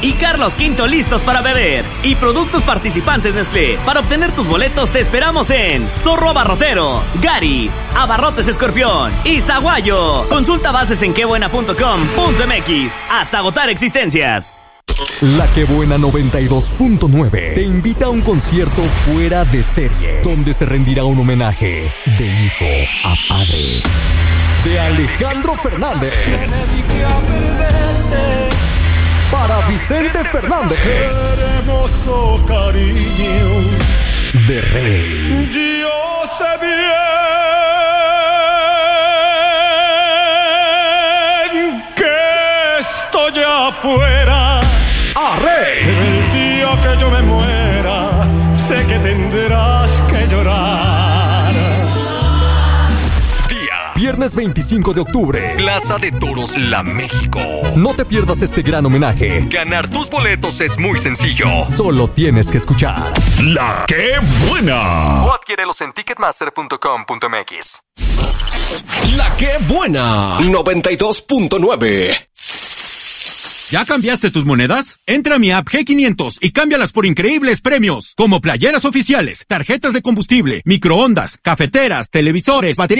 y Carlos V listos para beber. Y productos participantes Nestlé. Para obtener tus boletos te esperamos en Zorro Abarrotero, Garis, Abarrotes Escorpión y Zaguayo. Consulta bases en quebuena.com.mx hasta agotar existencias. La Que Buena 92.9 te invita a un concierto fuera de serie, donde se rendirá un homenaje de hijo a padre de Alejandro Fernández para Vicente Fernández, hermoso cariño de Rey. Yo sé bien que estoy afuera. A Rey. El día que yo me muera, sé que tendrás que llorar. Viernes 25 de octubre, Plaza de Toros La México. No te pierdas este gran homenaje. Ganar tus boletos es muy sencillo. Solo tienes que escuchar La Que Buena. o adquiérelos en ticketmaster.com.mx. La Que Buena 92.9. ¿Ya cambiaste tus monedas? Entra a mi app G500 y cámbialas por increíbles premios, como playeras oficiales, tarjetas de combustible, microondas, cafeteras, televisores, baterías